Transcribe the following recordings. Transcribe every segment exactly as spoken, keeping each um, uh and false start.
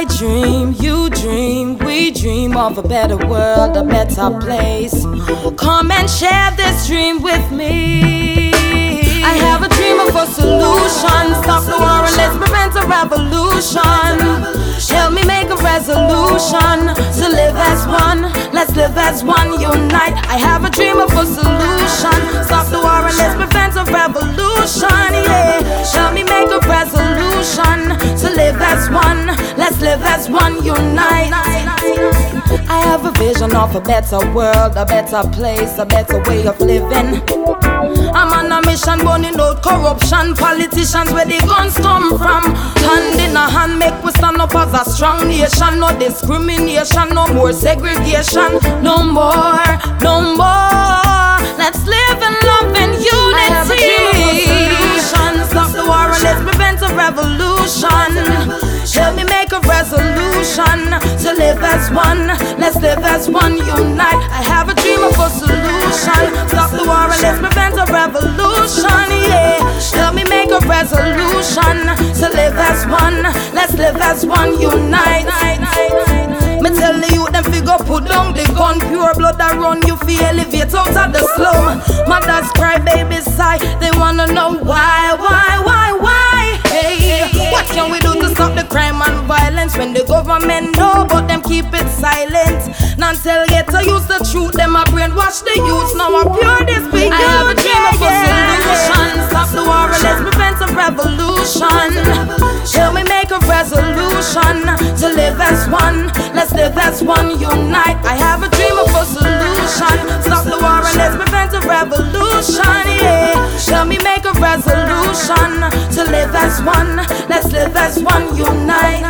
I dream, you dream, we dream of a better world, a better place. Come and share this dream with me. I have a dream of a solution. Stop the war and let's prevent a revolution. Help me make a resolution to live as one. Let's live as one, unite. I have a dream of a solution. Stop the war and let's prevent a revolution. Yeah, help me make a resolution to live as one. Let's live as one, unite. I have a vision of a better world, a better place, a better way of living. I'm on a mission, burning out corruption. Politicians, where the guns come from. Hand in a hand, make we stand up as a strong nation. No discrimination, no more segregation. No more, no more. Let's live in love and unity. I have a dream of a solution. Stop the war and let's prevent a revolution. Help me make a resolution to live as one. Let's live as one, unite. I have a dream of a solution. Stop the war and let's prevent a revolution. Yeah, help me make a resolution to live as one. Let's live as one, unite. Me tell the youth them figure put down the gun. Pure blood that run you feel elevate out of the slum. Mothers cry, babies sigh. They wanna know why, why, why, why. Hey, what can we do to stop the crime and violence when the government know but them keep it silent? None tell get to use the truth. Them a brainwash the youth. Now I pure this big. I have a dream of a solution. Stop the war and let's prevent a revolution. Help me make a resolution to live as one. Let's live as one, unite. I have a dream of a solution. Stop the war and let's prevent a revolution. Yeah, help me make a resolution to live as one. Let's live as one, unite.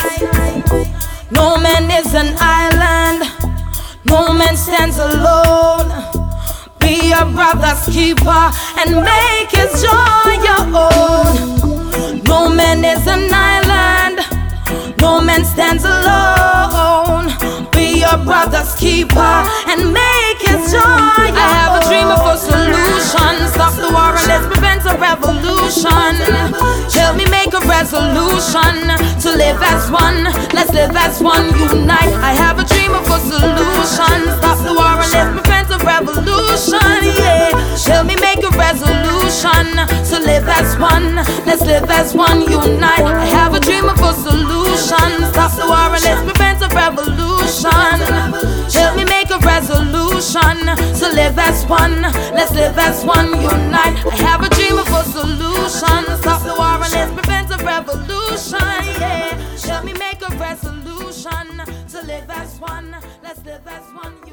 No man is an island. No man stands alone. Be your brother's keeper and make his joy your own. No man is an island. No man stands alone. Be your brother's keeper and make his joy your own. I have a dream of a solution. Stop the war and let's prevent a revolution. Help me make a resolution to live as one. Let's live as one, unite. I have a dream of a solution. Stop the war and let's prevent a revolution. Yeah, help me make a resolution to live as one. Let's live as one, unite. I have a dream of a solution. Stop the war and let's prevent a revolution. Help me make a resolution to live as one. Let's live as one, unite. I have a dream of a solution. Stop the war and let's prevent a revolution. Yeah, help me make a resolution to live as one. Let's live as one.